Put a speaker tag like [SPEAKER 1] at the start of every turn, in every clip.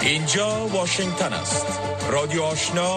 [SPEAKER 1] اینجا واشنگتن است. رادیو آشنا،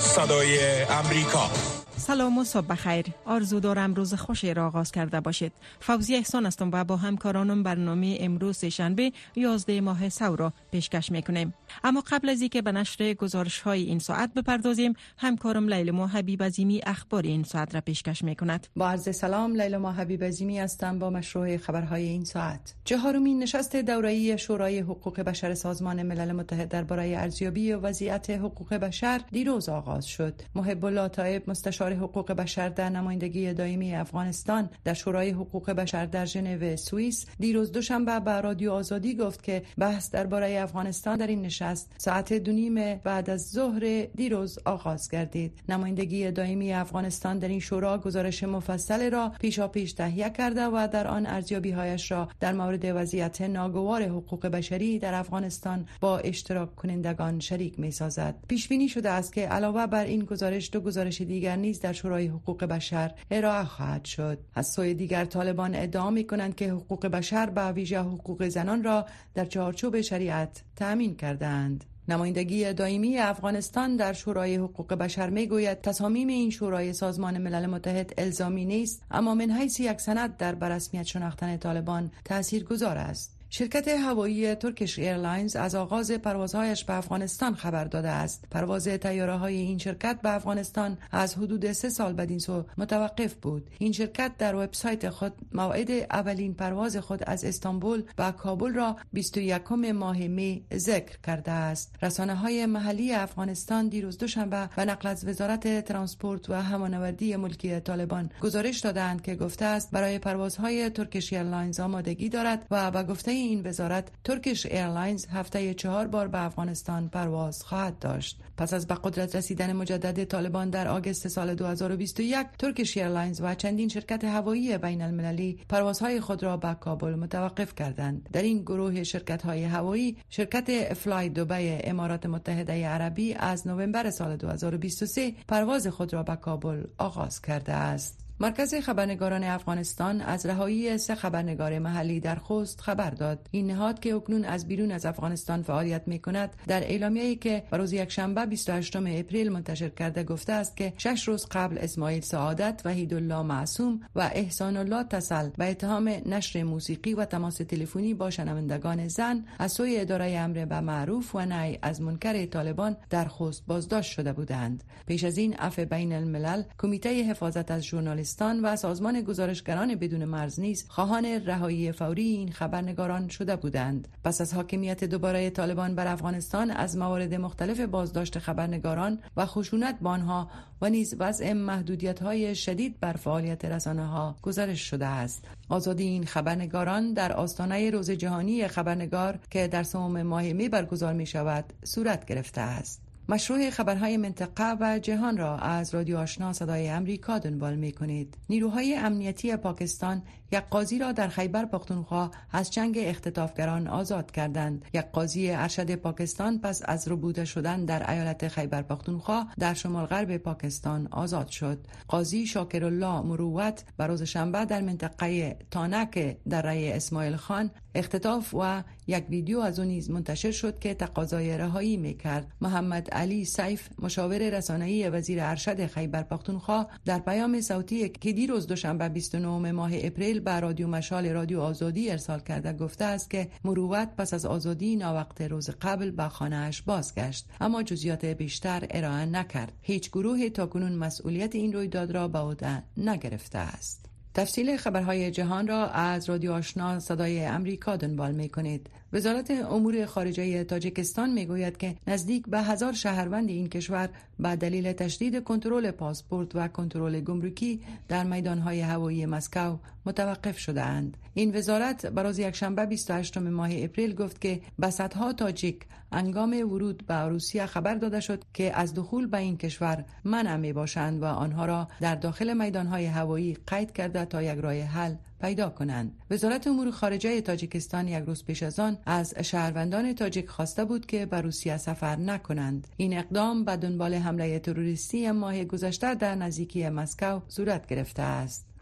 [SPEAKER 1] صدای امریکا.
[SPEAKER 2] سلام و صبح بخیر. آرزو دارم روز خوشی را آغاز کرده باشید. فوزی احسان هستم و با همکارانم برنامه امروز شنبه 11 ماه سور را پیشکش میکنیم. اما قبل از اینکه به نشر گزارش های این ساعت بپردازیم، همکارم لیلا حبیب عظیمی اخبار این ساعت را پیشکش میکند.
[SPEAKER 3] با عرض سلام، لیلا حبیب عظیمی هستم با مشروع خبرهای این ساعت. 4مین نشست دوره‌ای شورای حقوق بشر سازمان ملل متحد درباره ارزیابی وضعیت حقوق بشر دیروز آغاز شد. محب الله طایب، مستشار حقوق بشر در نمایندگی دائمی افغانستان در شورای حقوق بشر در ژنو سوئیس، دیروز دوشنبه به رادیو آزادی گفت که بحث درباره افغانستان در این نشست ساعت 2:30 بعد از ظهر دیروز آغاز گردید. نمایندگی دائمی افغانستان در این شورا گزارش مفصل را پیشاپیش تهیه کرده و در آن ارزیابی‌هایش را در مورد وضعیت ناگوار حقوق بشری در افغانستان با اشتراک کنندگان شریک می‌سازد. پیش بینی شده است که علاوه بر این گزارش، دو گزارش دیگر نیز در شورای حقوق بشر ارائه خواهد شد. از سوی دیگر طالبان ادعا می‌کنند که حقوق بشر به ویژه حقوق زنان را در چارچوب شریعت تأمین کردند. نمایندگی دائمی افغانستان در شورای حقوق بشر میگوید تصامیم این شورای سازمان ملل متحد الزامی نیست، اما من حیث یک سند در برسمیت شناختن طالبان تاثیرگذار است. شرکت هوایی ترکیش ایرلاینز از آغاز پروازهایش به افغانستان خبر داده است. پرواز طیاره‌های این شرکت به افغانستان از حدود 3 سال بعد این سو متوقف بود. این شرکت در وبسایت خود موعد اولین پرواز خود از استانبول به کابل را 21 ماه می ذکر کرده است. رسانه‌های محلی افغانستان دیروز دوشنبه به نقل از وزارت ترانسپورت و هوانوردی ملکی طالبان گزارش دادند که گفته است برای پروازهای ترکیش ایرلاینز آمادگی دارد و به گفته این وزارت ترکیش ایرلاینز هفته 4 بار به افغانستان پرواز خواهد داشت. پس از به قدرت رسیدن مجدد طالبان در آگوست سال 2021، ترکیش ایرلاینز و چندین شرکت هوایی بین المللی پروازهای خود را به کابل متوقف کردند. در این گروه شرکت‌های هوایی، شرکت فلای دبی امارات متحده عربی از نوامبر سال 2023 پرواز خود را به کابل آغاز کرده است. مرکز خبرنگاران افغانستان از رهایی 3 خبرنگار محلی در خوست خبر داد. این نهاد که اکنون از بیرون از افغانستان فعالیت می‌کند، در اعلامیه‌ای که روز یکشنبه 28 اپریل منتشر کرده گفته است که 6 روز قبل اسماعیل سعادت، وحیدالله معصوم و احسان الله تسل به اتهام نشر موسیقی و تماس تلفنی با شنوندگان زن از سوی اداره امر به معروف و نهی از منکر طالبان در خوست بازداشت شده بودند. پیش از این عفو بین الملل، کمیته حفاظت از ژورنالیستان و سازمان گزارشگران بدون مرز نیز خواهان رهایی فوری این خبرنگاران شده بودند. پس از حاکمیت دوباره طالبان بر افغانستان، از موارد مختلف بازداشت خبرنگاران و خشونت با آنها و نیز وضع محدودیت‌های شدید بر فعالیت رسانه‌ها گزارش شده است. آزادی این خبرنگاران در آستانه روز جهانی خبرنگار که در 3 ماه می برگزار می‌شود صورت گرفته است. مشروع خبرهای منطقه و جهان را از رادیو آشنا صدای امریکا دنبال می‌کنید. نیروهای امنیتی پاکستان یک قاضی را در خیبر پختونخوا از چنگ اختطافگران آزاد کردند. یک قاضی ارشد پاکستان پس از ربوده شدن در ایالت خیبر پختونخوا در شمال غرب پاکستان آزاد شد. قاضی شاکرالله مروت روز شنبه در منطقه تانک در رای اسماعیل خان اختطاف و یک ویدیو از او نیز منتشر شد که تقاضای رهایی می‌کرد. محمد علی سیف، مشاور رسانه‌ای وزیر ارشد خیبر پختونخوا، در پیام صوتی که دیروز دوشنبه 29 ماه اپریل به رادیو مشال رادیو آزادی ارسال کرده گفته است که مروت پس از آزادی ناوقت روز قبل به خانه‌اش بازگشت، اما جزئیات بیشتر ارائه نکرد. هیچ گروهی تاکنون مسئولیت این رویداد را به عهده نگرفته است. تفصیل خبرهای جهان را از رادیو آشنا صدای امریکا دنبال می‌کنید. وزارت امور خارجه تاجیکستان میگوید که نزدیک به 1000 شهروند این کشور به دلیل تشدید کنترل پاسپورت و کنترل گمرکی در میدانهای هوایی مسکو متوقف شده اند. این وزارت روز یکشنبه 28 ماه اپریل گفت که به صدها تاجیک هنگام ورود به روسیه خبر داده شد که از دخول به این کشور منع میباشند و آنها را در داخل میدانهای هوایی قید کرده تا یک راه حل پیدا کنند. وزارت امور خارجه تاجیکستان یک روز پیش از آن از شهروندان تاجیک خواسته بود که به روسیه سفر نکنند. این اقدام به دنبال حمله تروریستی ماه گذشته در نزدیکی مسکو صورت گرفته است.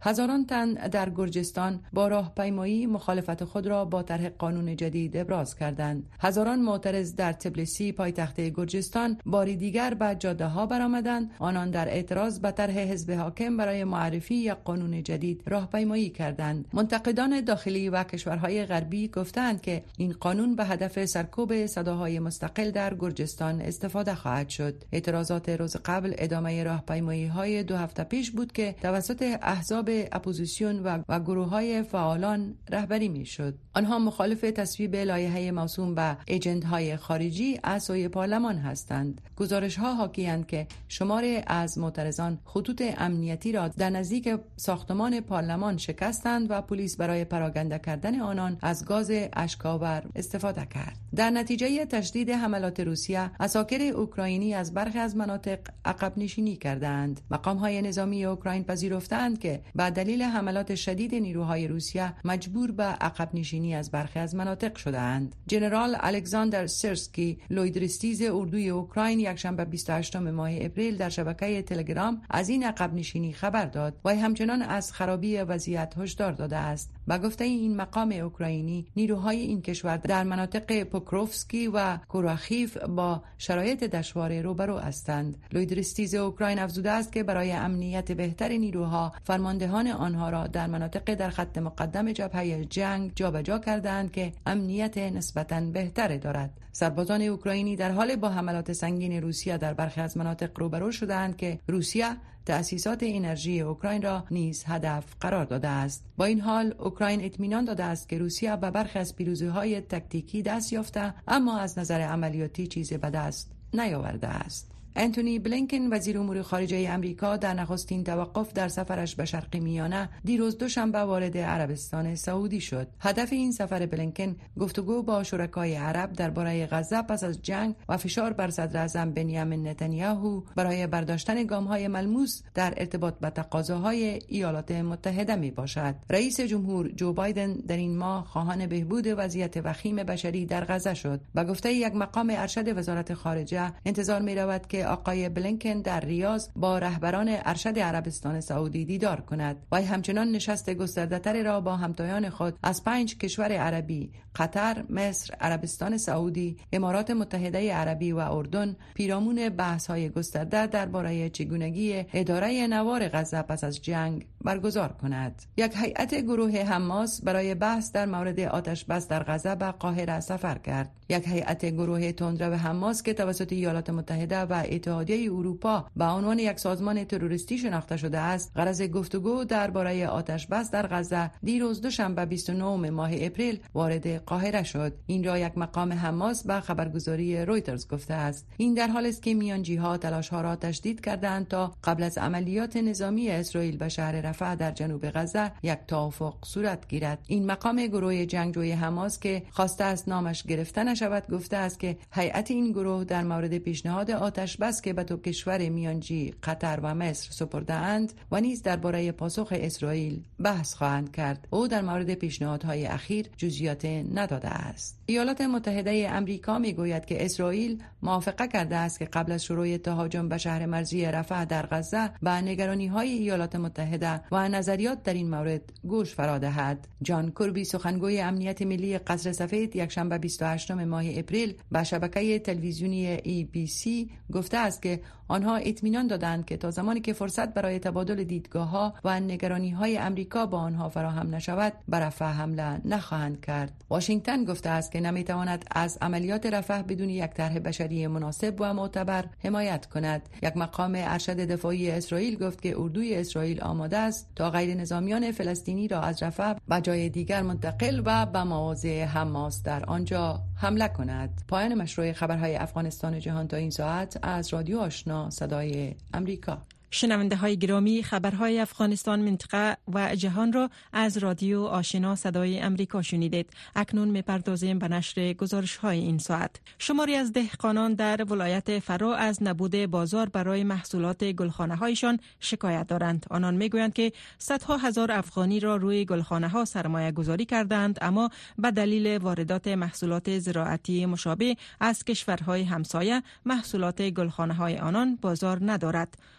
[SPEAKER 3] هزاران تن در گرجستان با راهپیمایی مخالفت خود را با طرح قانون جدید ابراز کردند. هزاران معترض در تبلیسی پایتخت گرجستان باری دیگر به جاده ها برآمدند. آنان در اعتراض به طرح حزب حاکم برای معرفی یک قانون جدید راهپیمایی کردند. منتقدان داخلی و کشورهای غربی گفتند که این قانون به هدف سرکوب صداهای مستقل در گرجستان استفاده خواهد شد. اعتراضات روز قبل ادامه راهپیمایی‌های 2 هفته پیش بود که توسط احزاب اپوزیسیون و گروه‌های فعالان رهبری می‌شد. آنها مخالف تصویب لایحه موسوم به ایجنت‌های خارجی از سوی پارلمان هستند. گزارش‌ها حاکی‌اند که شماری از معترضان خطوط امنیتی را در نزدیک ساختمان پارلمان شکستند و پلیس برای پراکنده کردن آنان از گاز اشک‌آور استفاده کرد. در نتیجه تشدید حملات روسیه، عساکر اوکراینی از برخی از مناطق عقب نشینی کردند. مقام‌های نظامی اوکراین پذیرفتند که به دلیل حملات شدید نیروهای روسیه مجبور به عقب نشینی از برخی از مناطق شدند. ژنرال الکساندر سرسکی، لویدرستیز اردوی اوکراین، یکشنبه 28 ماه اپریل در شبکه تلگرام از این عقب نشینی خبر داد و همچنان از خرابی وضعیت هشدار داده است. با گفته این مقام اوکراینی، نیروهای این کشور در مناطق پوکروفسکی و کوراخیف با شرایط دشوار روبرو هستند. لویدرستیز اوکراین افزوده است که برای امنیت بهتر نیروها، فرماندهان آنها را در مناطق در خط مقدم جبهه جنگ جابجا کردند که امنیت نسبتاً بهتر دارد. سربازان اوکراینی در حال با حملات سنگین روسیه در برخی از مناطق روبرو شدند که روسیه تأسیسات انرژی اوکراین را نیز هدف قرار داده است. با این حال اوکراین اطمینان داده است که روسیه به برخی از پیروزی‌های تاکتیکی دست یافته، اما از نظر عملیاتی چیزی به دست نیاورده است. انتونی بلینکن وزیر امور خارجه امریکا در نخستین توقف در سفرش به شرق میانه دیروز دوشنبه وارد عربستان سعودی شد. هدف این سفر بلینکن گفتگو با شرکای عرب درباره غزه پس از جنگ و فشار بر صدر اعظم بنیامین نتانیاهو برای برداشتن گام‌های ملموس در ارتباط با تقاضاهای ایالات متحده می باشد. رئیس جمهور جو بایدن در این ماه خواهان بهبود وضعیت وخیم بشری در غزه شد. با گفته یک مقام ارشد وزارت خارجه، انتظار می رود که آقای بلینکن در ریاض با رهبران ارشد عربستان سعودی دیدار کند و همچنان نشست گسترده‌تری را با همتایان خود از 5 کشور عربی، قطر، مصر، عربستان سعودی، امارات متحده عربی و اردن، پیرامون بحث‌های گسترده درباره چگونگی اداره نوار غزه پس از جنگ برگزار کند. یک هیئت گروه حماس برای بحث در مورد آتش بس در غزه به قاهره سفر کرد. یک هیئت گروه تندرو حماس که توسط ایالات متحده و اتحادیه اروپا به عنوان یک سازمان تروریستی شناخته شده است، غرض گفتگو درباره آتش بس در غزه دیروز دوشنبه 29 ماه اپریل وارد قاهره شد. این را یک مقام حماس به خبرگزاری رویترز گفته است. این در حالی است که میانجی‌ها تلاش‌ها را تشدید کردند تا قبل از عملیات نظامی اسرائیل به شهر رفح در جنوب غزه یک توافق صورت گیرد. این مقام گروه جنگجوی حماس که خواسته است نامش گرفته نشود گفته است که هیئت این گروه در مورد پیشنهاد آتش بس که به دو کشور میانجی قطر و مصر سپرده اند و نیز درباره پاسخ اسرائیل بحث خواهند کرد. او در مورد پیشنهادهای اخیر جزئیات نداده است. ایالات متحده آمریکا میگوید که اسرائیل موافقه کرده است که قبل از شروع تهاجم به شهر مرزی رفح در غزه به نگرانی‌های ایالات متحده و نظریات در این مورد گوش فرا دهد. جان کربی، سخنگوی امنیت ملی قصر سفید، یکشنبه 28 ماه اپریل به شبکه تلویزیونی ABC گفته است که آنها اطمینان دادند که تا زمانی که فرصت برای تبادل دیدگاه‌ها و نگرانی‌های آمریکا با آنها فراهم نشود، به رفح حمله نخواهند کرد. واشنگتن گفته است که نمی‌تواند از عملیات رفح بدون یک طرح بشری مناسب و معتبر حمایت کند. یک مقام ارشد دفاعی اسرائیل گفت که اردوی اسرائیل آماده است تا غیر نظامیان فلسطینی را از رفح به جای دیگر منتقل و به مواضع حماس در آنجا حمله کند. پایان مشروع خبرهای افغانستان و جهان تا این ساعت از رادیو آشنا صدای امریکا.
[SPEAKER 2] شنونده های گرامی، خبرهای افغانستان، منطقه و جهان را از رادیو آشنا صدای امریکا شنیدید. اکنون می‌پردازیم به نشر گزارش‌های این ساعت. شماری از دهقانان در ولایت فرا از نبود بازار برای محصولات گلخانه‌هایشان شکایت دارند. آنان می‌گویند که صدها هزار افغانی را روی گلخانه‌ها سرمایه گذاری کردند، اما به دلیل واردات محصولات زراعتی مشابه از کشورهای همسایه محصولات گلخانه‌های آنان بازار ندارد. توجه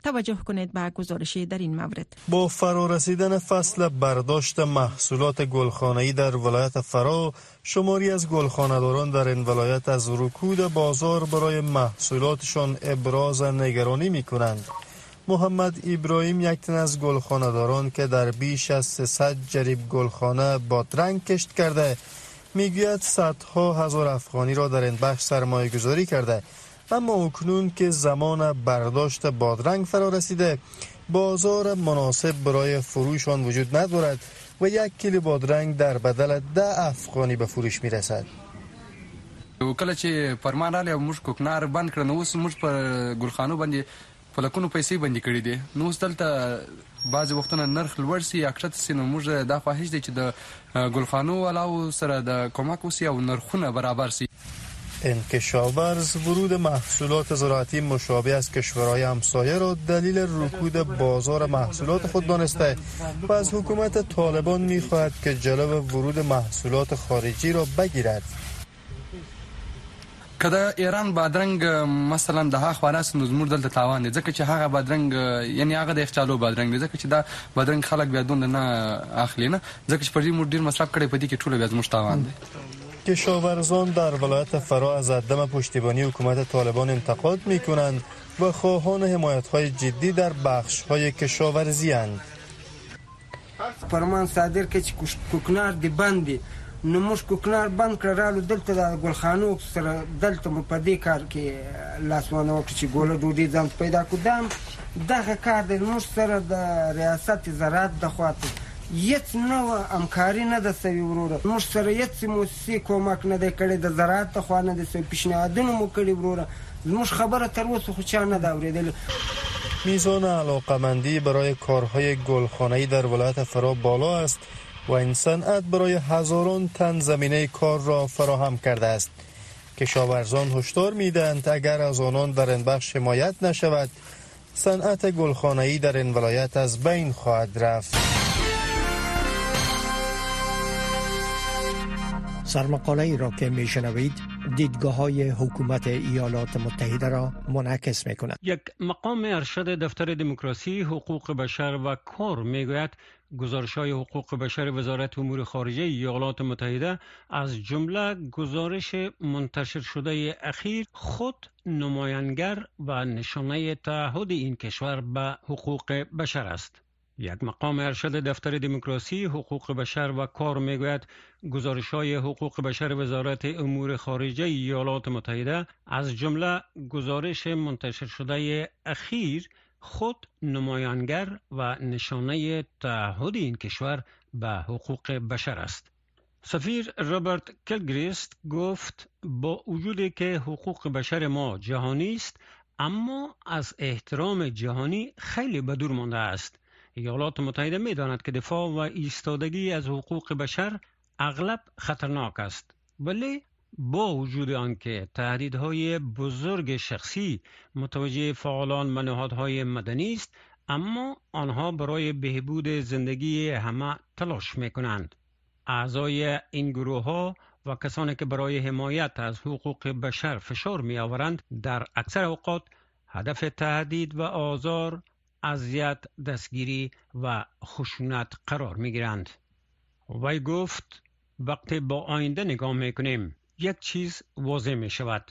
[SPEAKER 2] کنید به گزارش در این مورد.
[SPEAKER 4] با فرارسیدن فصل برداشت محصولات گلخانه‌ای در ولایت فرا، شماری از گلخانه‌داران در این ولایت از رکود بازار برای محصولاتشان ابراز نگرانی می‌کنند. محمد ابراهیم، یک تن از گلخانه‌داران که در بیش از 300 جریب گلخانه بادرنگ کشت کرده، میگوید صدها هزار افغانی را در این بخش سرمایه گذاری کرده، اما اکنون که زمان برداشت بادرنگ فرا رسیده، بازار مناسب برای فروش آن وجود ندارد و 1 کیلو بادرنگ در بدل 10 افغانی به فروش میرسد.
[SPEAKER 5] کله چې فرمان رالی موږ کوکنار بند کړ، نو اوس موږ په ګلخانو باندې په لکونو پیسې بندي کړي دي. نو اوس دلته بعضې وختونه نرخ لوړ سي یا کښته سي، نو موږ دا خواهش دی چې د ګلخانو والاو سره د کمک وسي او نرخونه برابر سي.
[SPEAKER 4] این کشاورز ورود محصولات زراعتی مشابه از کشورهای همسایه را دلیل رکود بازار محصولات خود دانسته و از حکومت طالبان می‌خواهد که جلو ورود محصولات خارجی را بگیرد.
[SPEAKER 5] که د ایران بادرنګ مثلا د هغه خوالاس نو زموږ دلته تاوان دی، ځکه چې هغه بادرنګ یعنی هغه د یخچالو بادرنګ دی، ځکه چې دا بادرنګ خلک بیا دومره نه اخلي نه، ځکه چې په دې موږ ډېر مصرف کړی، په دې کې ټوله بیا زموږ تاوان دی.
[SPEAKER 4] کشاورزان در ولایت فرا از عدم پشتیبانی حکومت طالبان انتقاد می‌کنند و خواهان حمایت‌های جدی در بخش‌های کشاورزی اند.
[SPEAKER 6] فرمان صادر کې چې کوکنار دی بندي، نو موږ کوکنار بند کړلو، دلته د ګلخانو سره دلته مو په دې کار کې لاسونه وکړي چې ګوله ډوډۍ ځان پیدا کړو. دغه کار د موږ سره د ریاست زراعت د خواته هیڅ نوع همکاري نه ده سوي وروره، موږ سره هیڅ موسسې کومک نه دی کړی، د زراعت د خوا نه دی سوي، پیشنهادونه مو کړي وروره، زموږ خبره تر اوسه خو چا نه ده اورېدلې.
[SPEAKER 4] میزان علاقه‌مندی برای کارهای گلخانه‌ای در ولایت فرا بالا است و این صنعت برای هزاران تن زمینه کار را فراهم کرده است. کشاورزان هشدار می‌دهند اگر از آنان در این بخش حمایت نشود، صنعت گلخانه‌ای در این ولایت از بین خواهد رفت.
[SPEAKER 7] سرمقاله ای را که میشنوید دیدگاه‌های حکومت ایالات متحده را منعکس می‌کند.
[SPEAKER 8] یک مقام ارشد دفتر دموکراسی، حقوق بشر و کار میگوید گزارش‌های حقوق بشر وزارت امور خارجه ایالات متحده از جمله گزارش منتشر شده اخیر خود نمایانگر و نشانه تعهد این کشور به حقوق بشر است. یک مقام ارشد دفتر دموکراسی، حقوق بشر و کار میگوید گزارش‌های حقوق بشر وزارت امور خارجه ایالات متحده از جمله گزارش منتشر شده اخیر خود نمایانگر و نشانه تعهد این کشور به حقوق بشر است. سفیر رابرت کلگریست گفت با وجودی که حقوق بشر ما جهانی است، اما از احترام جهانی خیلی به دور مانده است. ایالات متحده می داند که دفاع و ایستادگی از حقوق بشر اغلب خطرناک است، ولی با وجود آنکه تهدیدهای بزرگ شخصی متوجه فعالان و نهادهای مدنی است، اما آنها برای بهبود زندگی همه تلاش می کنند. اعضای این گروه ها و کسانی که برای حمایت از حقوق بشر فشار می آورند در اکثر اوقات هدف تهدید و آزار، اذیت، دستگیری و خشونت قرار می گیرند. وی گفت وقتی با آینده نگاه می کنیم یک چیز واضح می شود: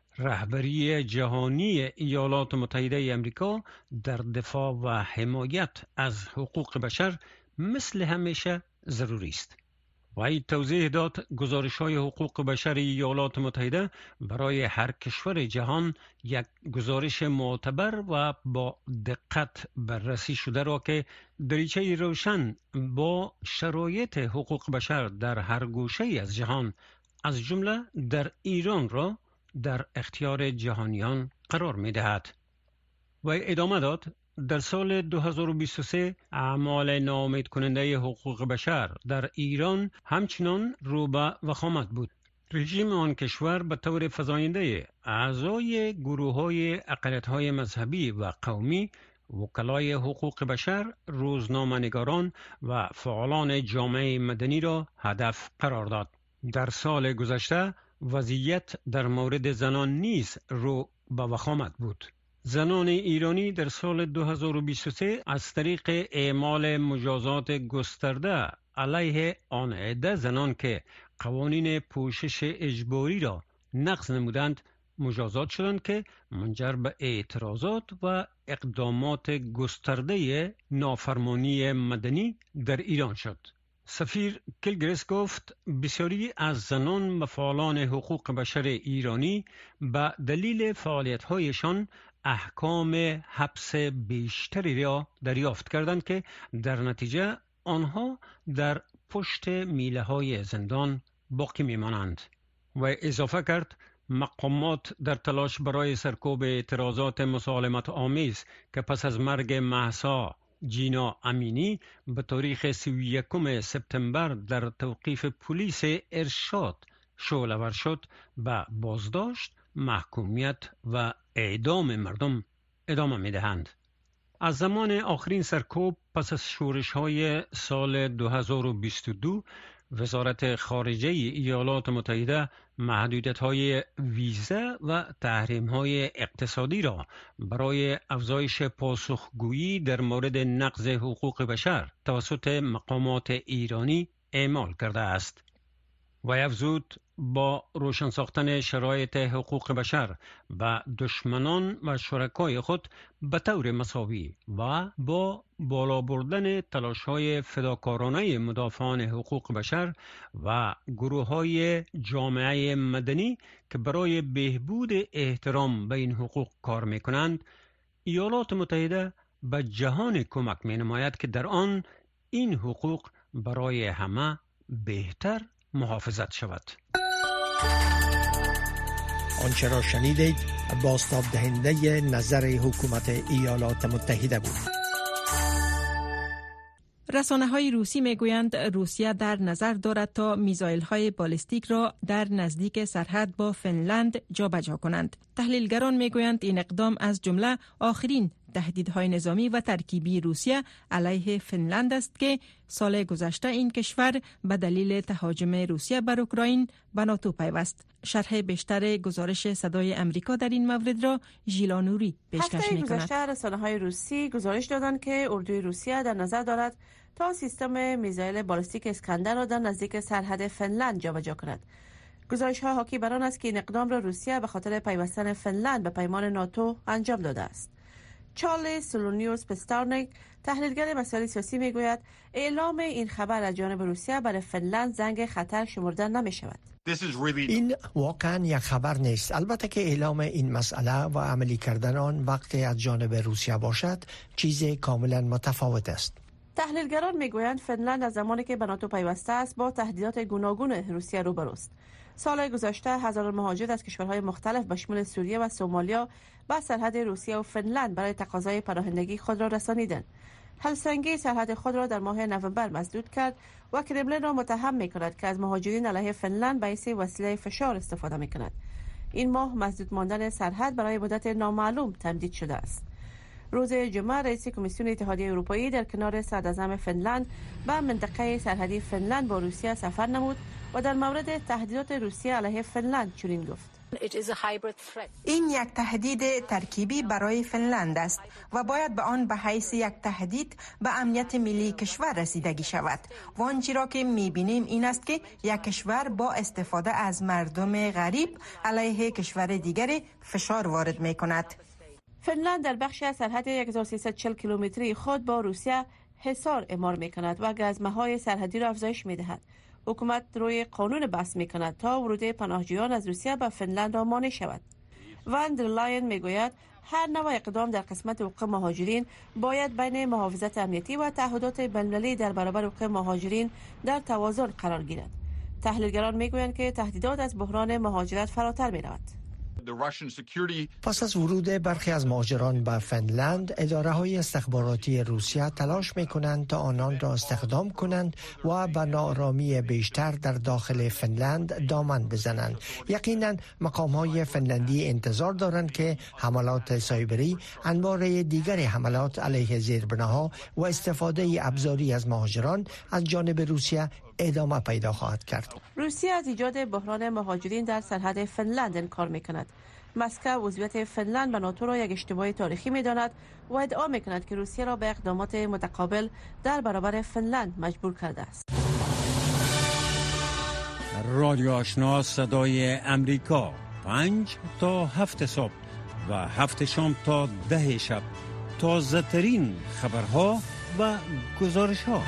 [SPEAKER 8] رهبری جهانی ایالات متحده امریکا در دفاع و حمایت از حقوق بشر مثل همیشه ضروری است. وی توضیح داد گزارش‌های حقوق بشر ایالات متحده برای هر کشور جهان یک گزارش معتبر و با دقت بررسی شده را که دریچه روشن با شرایط حقوق بشر در هر گوشه از جهان از جمله در ایران را در اختیار جهانیان قرار می دهد. و ادامه داد در سال 2023 اعمال ناامید کننده حقوق بشر در ایران همچنان رو به وخامت بود. رژیم آن کشور به طور فزاینده اعضای گروه‌های اقلیت‌های مذهبی و قومی، وکلای حقوق بشر، روزنامه‌نگاران و فعالان جامعه مدنی را هدف قرار داد. در سال گذشته وضعیت در مورد زنان نیز رو به وخامت بود. زنان ایرانی در سال 2023 از طریق اعمال مجازات گسترده علیه آن عده زنان که قوانین پوشش اجباری را نقض نمودند مجازات شدند که منجر به اعتراضات و اقدامات گسترده نافرمانی مدنی در ایران شد. سفیر کیلگریس گفت بسیاری از زنان و فعالان حقوق بشر ایرانی به دلیل فعالیت‌هایشان احکام حبس بیشتری را دریافت کردند که در نتیجه آنها در پشت میله‌های زندان باقی می‌مانند. و اضافه کرد مقامات در تلاش برای سرکوب اعتراضات مسالمت آمیز که پس از مرگ مهسا جینا امینی به تاریخ 31 سپتامبر در توقیف پلیس ارشاد شعله‌ور شد به بازداشت، محکومیت و اعدام مردم ادامه می‌دهند. از زمان آخرین سرکوب پس از شورش‌های سال 2022 وزارت خارجه ایالات متحده محدودیت‌های ویزا و تحریم‌های اقتصادی را برای افزایش پاسخگویی در مورد نقض حقوق بشر توسط مقامات ایرانی اعمال کرده است. و افزود با روشن ساختن شرایط حقوق بشر و دشمنان و شرکای خود به طور مساوی و با بالا بردن تلاش‌های فداکارانه مدافعان حقوق بشر و گروه‌های جامعه مدنی که برای بهبود احترام به این حقوق کار می‌کنند، ایالات متحده به جهان کمک می‌نماید که در آن این حقوق برای همه بهتر محافظت شود.
[SPEAKER 7] آنچه را شنیدید بازتاب دهنده نظر حکومت ایالات متحده بود.
[SPEAKER 2] رسانه‌های روسی میگویند روسیه در نظر دارد تا میزایل‌های بالستیک را در نزدیک سرحد با فنلند جابجا کنند. تحلیلگران میگویند این اقدام از جمله آخرین تهدیدهای نظامی و ترکیبی روسیه علیه فنلند است که سال گذشته این کشور به دلیل تهاجم روسیه بر اوکراین به ناتو پیوست. شرح بیشتر گزارش صدای امریکا در این مورد را ژیلانوری پیشکش می‌کند.
[SPEAKER 9] هفته گذشته رسانه‌های روسی گزارش دادند که اردوی روسیه در نظر دارد تا سیستم میزایل بالستیک اسکندر را در نزدیک سرحد فنلند جابجا کند. گزارش‌ها حاکی بر آن است که این اقدام را روسیه به خاطر پیوستن فنلند به پیمان ناتو انجام داده است. چارلی سولونیوس پستارنیک تحلیلگر مسائل سیاسی میگوید اعلام این خبر از جانب روسیه برای فنلند زنگ خطر شمرده نمی شود.
[SPEAKER 7] این واقعا یک خبر نیست. البته که اعلام این مسئله و عملی کردن آن وقتی از جانب روسیه باشد چیز کاملا متفاوت است.
[SPEAKER 9] تحلیلگران میگویند فنلند از زمانی که به ناتو پیوسته است با تهدیدات گوناگون روسیه روبروست. سال گذشته هزاران مهاجر از کشورهای مختلف به شمول سوریه و سومالیا به سرحد روسیه و فنلند برای تقاضای پناهندگی خود را رسانیدند. هلسینکی سرحد خود را در ماه نوامبر مسدود کرد و کرملین را متهم می‌کند که از مهاجرین علیه فنلند به عنوان وسیله فشار استفاده می‌کند. این ماه مسدود ماندن سرحد برای مدت نامعلوم تمدید شده است. روز جمعه رئیس کمیسیون اتحادیه اروپایی در کنار صدراعظم فنلند به منطقه سرحدی فنلند با روسیه سفر نمود و در مورد تهدیدات روسیه علیه فنلند چنین گفت:
[SPEAKER 2] این یک تهدید ترکیبی برای فنلند است و باید به آن به حیث یک تهدید به امنیت ملی کشور رسیدگی شود. و آنچه را که می‌بینیم این است که یک کشور با استفاده از مردم غریب علیه کشور دیگری فشار وارد می‌کند.
[SPEAKER 9] فنلند در بخشی از سرحد 1340 کیلومتری خود با روسیه حصار اعمال می‌کند و گزمه‌های سرحدی را افزایش می‌دهد. حکومت روی قانون بحث می‌کند تا ورود پناهجویان از روسیه به فنلند را مانع شود. وان در لاین میگوید هر نوع اقدام در قسمت حقوق مهاجرین باید بین محافظت امنیتی و تعهدات بین‌المللی در برابر حقوق مهاجرین در توازن قرار گیرد. تحلیلگران میگویند که تهدیدات از بحران مهاجرت فراتر می‌رود.
[SPEAKER 7] پس از ورود برخی از مهاجران به فنلند، اداره‌های استخباراتی روسیه تلاش می‌کنند تا آنان را استخدام کنند و به ناآرامی بیشتر در داخل فنلند دامن بزنند. یقیناً مقام‌های فنلندی انتظار دارند که حملات سایبری، انواع دیگر حملات علیه زیربناها و استفاده ابزاری از مهاجران از جانب روسیه ادامه پیدا خواهد کرد.
[SPEAKER 9] روسیه از ایجاد بحران مهاجرین در سرحد فنلند انکار می‌کند. مسکو عضویت فنلند به ناتو را یک اشتباه تاریخی می‌داند و ادعا می‌کند که روسیه را به اقدامات متقابل در برابر فنلند مجبور کرده است.
[SPEAKER 8] رادیو آشنا صدای امریکا 5 تا 7 صبح و 7 شام تا 10 شب. تازه ترین خبرها و گزارش ها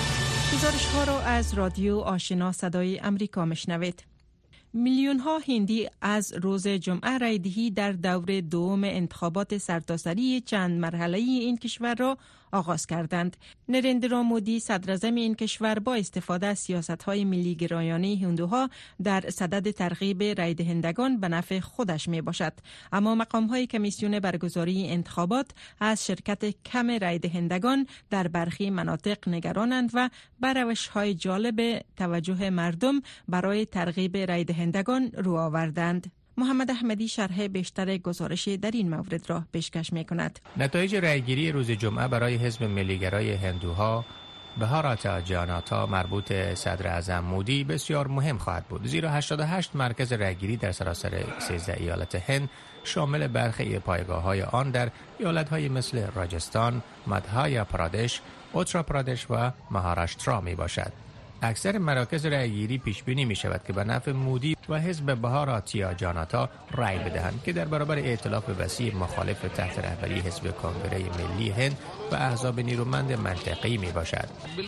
[SPEAKER 2] را از رادیو آشنا صدای امریکا مشنوید. میلیون ها هندی از روز جمعه رایدهی در دور دوم انتخابات سرتاسری چند مرحله‌ای این کشور را آغاز کردند. نریندرا مودی صدراعظم این کشور با استفاده از سیاست‌های ملی گرایانه هندوها در صدد ترغیب رای دهندگان به نفع خودش می باشد. اما مقام‌های کمیسیون برگزاری انتخابات از شرکت کم رای دهندگان در برخی مناطق نگرانند و بر روش‌های جالب توجه مردم برای ترغیب رای دهندگان رو آوردند. محمد احمدی شرح بیشتر گزارش در این مورد را پیشکش می‌کند.
[SPEAKER 10] نتایج رأیگیری روز جمعه برای حزب ملیگرای هندوها بهاراتا جاناتا مربوط صدر اعظم مودی بسیار مهم خواهد بود، زیرا 88 مرکز رأیگیری در سراسر 13 ایالت هند شامل برخی پایگاه‌های آن در ایالت‌های مثل راجستان، مدهیا پرادش، اتر پرادش و مهاراشترا میباشد. اکثر مراکز رأیگیری پیش بینی می شود که به نفع مودی و حزب بهاراتیا جاناتا رأی بدهند که در برابر ائتلاف وسیع مخالف تحت رهبری حزب کنگره ملی هند و احزاب نیرومند منطقه‌ای می باشد.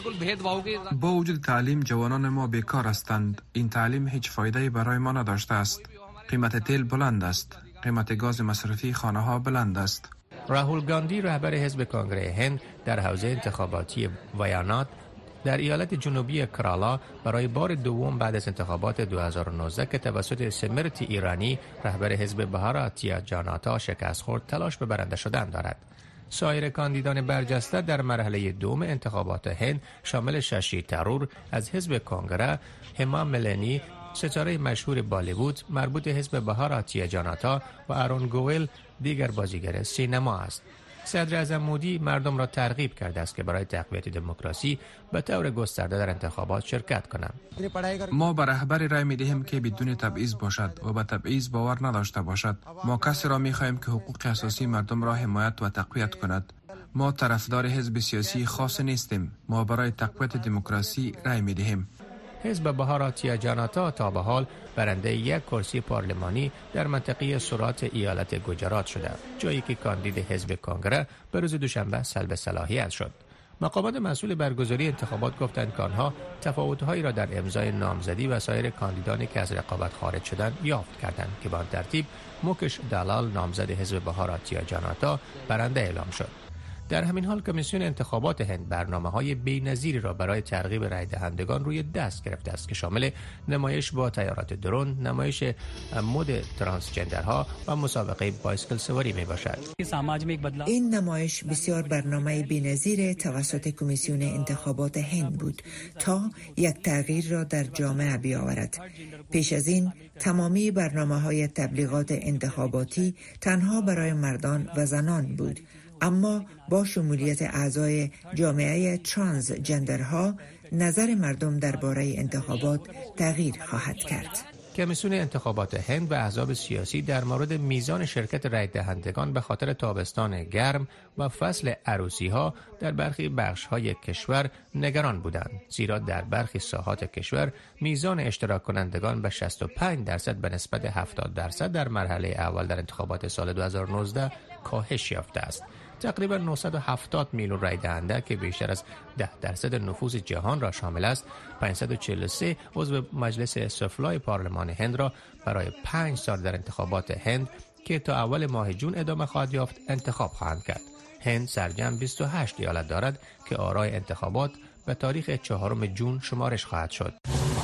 [SPEAKER 11] با وجود تعلیم جوانان ما بیکار هستند. این تعلیم هیچ فایده‌ای برای ما نداشته است. قیمت تیل بلند است. قیمت گاز مصرفی خانه‌ها بلند است.
[SPEAKER 10] راهول گاندی رهبر حزب کنگره هند در حوزه انتخاباتی وایاناد در ایالت جنوبی کرالا برای بار دوم بعد از انتخابات 2019 که توسط سمرتی ایرانی رهبر حزب بهاراتیا جاناتا شکست خورد تلاش به برنده شدن دارد. سایر کاندیدان برجسته در مرحله دوم انتخابات هند شامل ششی ترور از حزب کنگره، هما ملنی ستاره مشهور بالیوود مربوط حزب بهاراتیا جاناتا و آرون گوئل دیگر بازیگر سینما است. صدر اعظم مودی مردم را ترغیب کرده است که برای تقویت دموکراسی به طور گسترده در انتخابات شرکت کنند.
[SPEAKER 11] ما به رهبری رای می دهیم که بدون تبعیض باشد و به تبعیض باور نداشته باشد. ما کسی را می خواهیم که حقوق اساسی مردم را حمایت و تقویت کند. ما طرفدار حزب سیاسی خاص نیستیم. ما برای تقویت دموکراسی رای می دهیم.
[SPEAKER 10] حزب بهاراتیا جاناتا تا به حال برنده یک کرسی پارلمانی در منطقه سورات ایالت گوجرات شده، جایی که کاندید حزب کنگره به روز دوشنبه سلب صلاحیت شد. مقامات مسئول برگزاری انتخابات گفتند که آنها تفاوت‌هایی را در امضای نامزدی و سایر کاندیدانی که از رقابت خارج شدند یافت کردند که به آن ترتیب موکش دلال نامزد حزب بهاراتیا جاناتا برنده اعلام شد. در همین حال کمیسیون انتخابات هند برنامه‌های بی‌نظیری را برای ترغیب رای دهندگان روی دست گرفته است که شامل نمایش با تیارات درون، نمایش مد ترانسجندرها و مسابقه بایسکل سواری میباشد.
[SPEAKER 12] این نمایش بسیار برنامه بی‌نظیر توسط کمیسیون انتخابات هند بود تا یک تغییر را در جامعه بیاورد. پیش از این تمامی برنامه‌های تبلیغات انتخاباتی تنها برای مردان و زنان بود، اما با شمولیت اعضای جامعه ترانسجندرها نظر مردم درباره انتخابات تغییر خواهد کرد.
[SPEAKER 10] کمیسیون انتخابات هند و احزاب سیاسی در مورد میزان شرکت رای دهندگان به خاطر تابستان گرم و فصل عروسی‌ها در برخی بخش‌های کشور نگران بودند، زیرا در برخی ساحات کشور میزان اشتراک کنندگان به 65% به نسبت 70% در مرحله اول در انتخابات سال 2019 کاهش یافته است. تقریبا 970 میلیون رای دهنده که بیشتر از 10% نفوذ جهان را شامل است، 543 عضو مجلس سفلای پارلمان هند را برای 5 سال در انتخابات هند که تا اول ماه جون ادامه خواهد یافت انتخاب خواهند کرد. هند سرجم 28 ایالت دارد که آرای انتخابات به تاریخ 4 جون شمارش خواهد شد.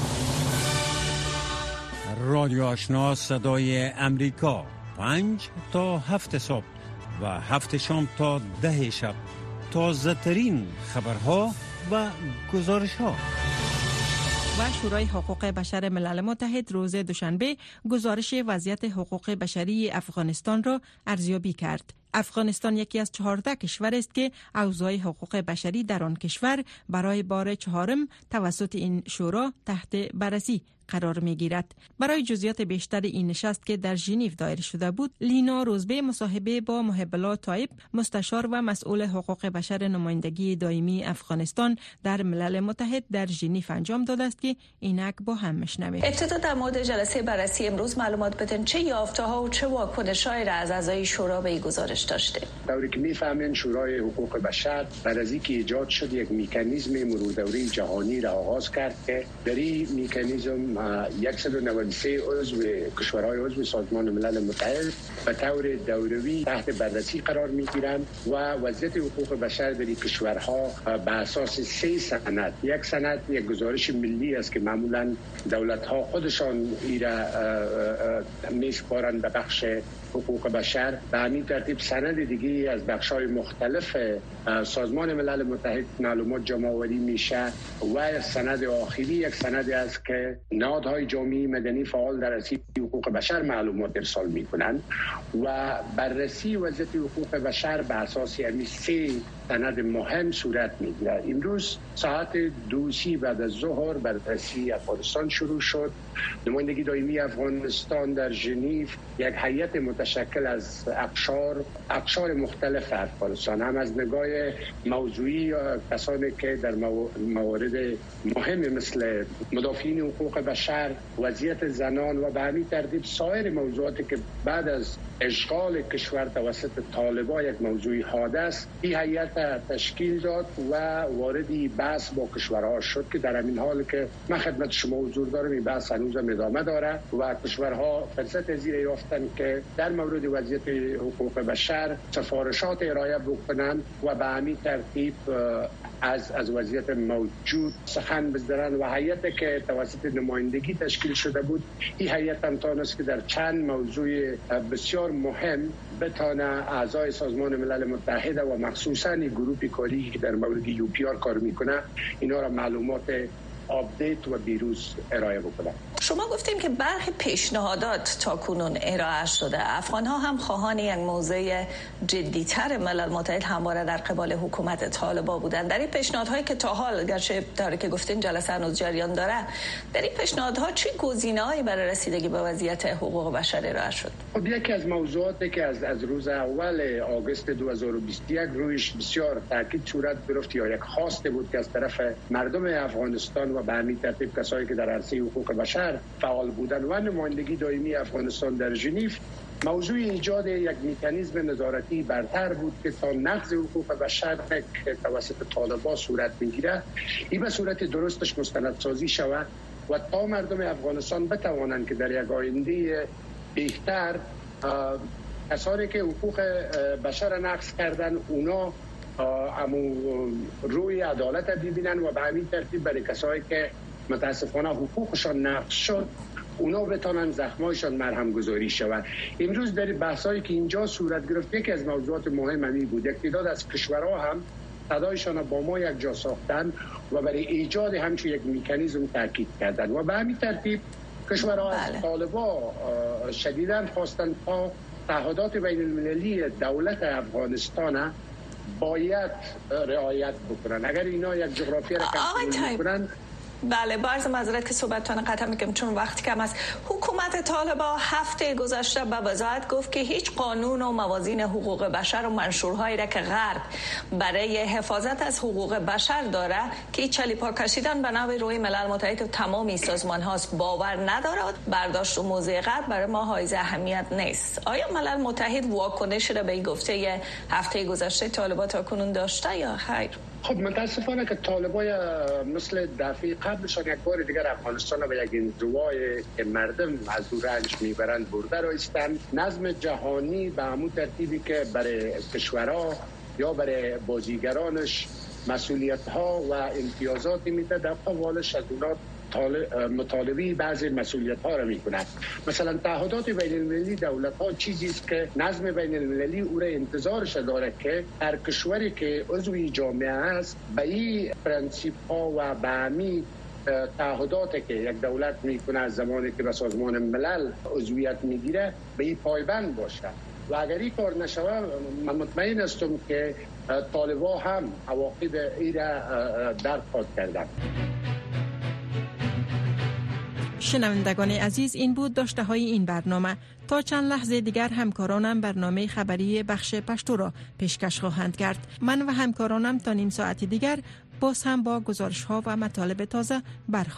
[SPEAKER 8] رادیو آشنا صدای امریکا 5 تا 7 صبح و 7 شام تا 10 شب. تازه ترین خبرها و گزارش ها.
[SPEAKER 2] و شورای حقوق بشر ملل متحد روز دوشنبه گزارش وضعیت حقوق بشری افغانستان را ارزیابی کرد. افغانستان یکی از 14 کشور است که اوضاع حقوق بشری در آن کشور برای بار چهارم توسط این شورا تحت بررسی قرار می گیرد. برای جزئیات بیشتر این نشست که در ژنو دایر شده بود، لینا روزبه مصاحبه با محب الله طایب، مستشار و مسئول حقوق بشر نمایندگی دائمی افغانستان در ملل متحد در ژنو انجام داده است که اینک با هم میشنویم.
[SPEAKER 13] ابتدا در مورد جلسه بررسی امروز معلومات بدین، چه یافته‌ها و چه واکنش‌هایی را از اعضای شورا به این گزارش داشته؟
[SPEAKER 14] طوری که می‌فهمین شورای حقوق بشر بعد از اینکه ایجاد شد یک مکانیزم مروردوری جهانی را آغاز کرد که در این مکانیزم 193 عضو کشورهای عضو سازمان ملل متحد به طور دوروی تحت بررسی قرار میگیرند و وضعیت حقوق بشر در این کشورها به اساس 3 سند، یک سند یک گزارش ملی است که معمولا دولت‌ها خودشان ایرا میسپارند به بخش حقوق بشر، به همین ترتیب سند دیگه از بخش‌های مختلف سازمان ملل متحد معلومات جمع‌آوری میشه و سند آخری یک سندی است که نهادهای جامعه مدنی فعال در رسید حقوق بشر معلومات ارسال میکنند و بررسی وضعیت حقوق بشر به اساس همین 3 سند مهم صورت میگیرد. امروز ساعت 2 بعد از ظهر بررسی افغانستان شروع شد. نمایندگی دائمی افغانستان در ژنو یک هیئت متشکل از اقشار مختلف افغانستان، هم از نگاه موضوعی کسانی که در موارد مهم مثل مدافعین حقوق بشر، وضعیت زنان و به همین ترتیب سایر موضوعاتی که بعد از اشغال کشور توسط طالبان یک موضوع حاده است، این هیئت تشکیل داد و واردی بحث با کشورها شد که در همین حال که من خدمت شما حضور دارم این بحث هنوز ادامه داره و کشورها فرصت زیر یافتن که در مورد وضعیت حقوق بشر سفارشات ارائه بکنن و به همین ترتیب از وضعیت موجود سخن بزنن و هیئتی که توسط نمایندگی تشکیل شده بود، این هیئت هم تانست که در چند موضوع بسیار مهم بتانه اعضای سازمان ملل متحد و مخصوصا گروه کاری که در مورد UPR کار میکنه اینا را معلومات آپدیت و بیروز ارائه بکنه.
[SPEAKER 13] شما گفتیم که برخی پیشنهادات تا کنون ارائه شده. افغان‌ها هم خواهان یک موضع جدی‌تر ملل متحد همواره در قبال حکومت طالبان بودند. در این پیشنهادهایی که تا حال گرچه طوری که گفتین جلسه هنوز جریان داره، در این پیشنهادها چه گزینه‌هایی برای رسیدگی به وضعیت حقوق بشر ارائه شد؟
[SPEAKER 14] خب یکی از موضوعاتی که از روز اول آگوست 2021 رویش بسیار تاکید صورت گرفت یا یک خواسته بود که از طرف مردم افغانستان و به همین ترتیب کسایی که در عرصه حقوق بشر فعال بودند و نمایندگی دائمی افغانستان در ژنو، موضوع ایجاد یک مکانیزم نظارتی برتر بود که تا نقض حقوق بشر که توسط طالبان صورت میگیره این به صورت درستش مستندسازی شود و تا مردم افغانستان بتوانند که در یک آینده بهتر کسانی که حقوق بشر نقض کردن اونا امو روی عدالت ببینن و به همین ترتیب برای کسایی که متاسفانه حقوقشان نقض شد اونا بتانن زخمایشان مرهم گذاری شود. امروز در بحثایی که اینجا صورت گرفت یکی از موضوعات مهم همین بود. یک تعداد از کشورها هم صدایشان با ما یک جا ساختن و برای ایجاد همچون یک مکانیزم تاکید کردن و به همین ترتیب کشورها از طالبان شدیداً خواستن تا تعهدات بین المللی دولت افغانستان باید رعایت بکنن. اگر اینا یک جغرافی را کنترل بکنن.
[SPEAKER 13] بله، باز معذرت که صحبتتون قطع میکنم چون وقت کم است. حکومت طالبان هفته گذشته به وضاحت گفت که هیچ قانون و موازین حقوق بشر و منشورهایی را که غرب برای حفاظت از حقوق بشر داره که چلیپا کشیدن به نوع روی ملل متحد و تمامی سازمان هاست باور ندارد. برداشت و موضع غرب برای ما حائز اهمیت نیست. آیا ملل متحد واکنش را به این گفته هفته گذشته طالبان تا کنون داشته یا خیر؟
[SPEAKER 14] خب متاسفانه که طالبان مثل دفعه قبلشان یک بار دیگر افغانستان به یک انزوای که مردم از او رنج میبرند برده رایستند. نظم جهانی به همون ترتیبی که برای کشورها یا برای بازیگرانش مسئولیت ها و امتیازاتی میده در قبالش از اونا مطالبه بعضی مسئولیت ها را میکنند. مثلا تعهدات بین المللی دولت ها چیزی است که نظم بین المللی او را انتظارش داره که هر کشوری که عضوی جامعه است به این پرنسیپ ها و به همین تعهداتی که یک دولت میکنه از زمانی که به سازمان ملل عضویت میگیره به این پایبند باشه. و اگر این کار نشود من مطمئن هستم که طالبان هم عواقب این را درک کردند.
[SPEAKER 2] شنوندگان عزیز، این بود داشته های این برنامه. تا چند لحظه دیگر همکارانم برنامه خبری بخش پشتو را پیشکش خواهند کرد. من و همکارانم تا نیم ساعت دیگر باز هم با گزارش ها و مطالب تازه برخواهیم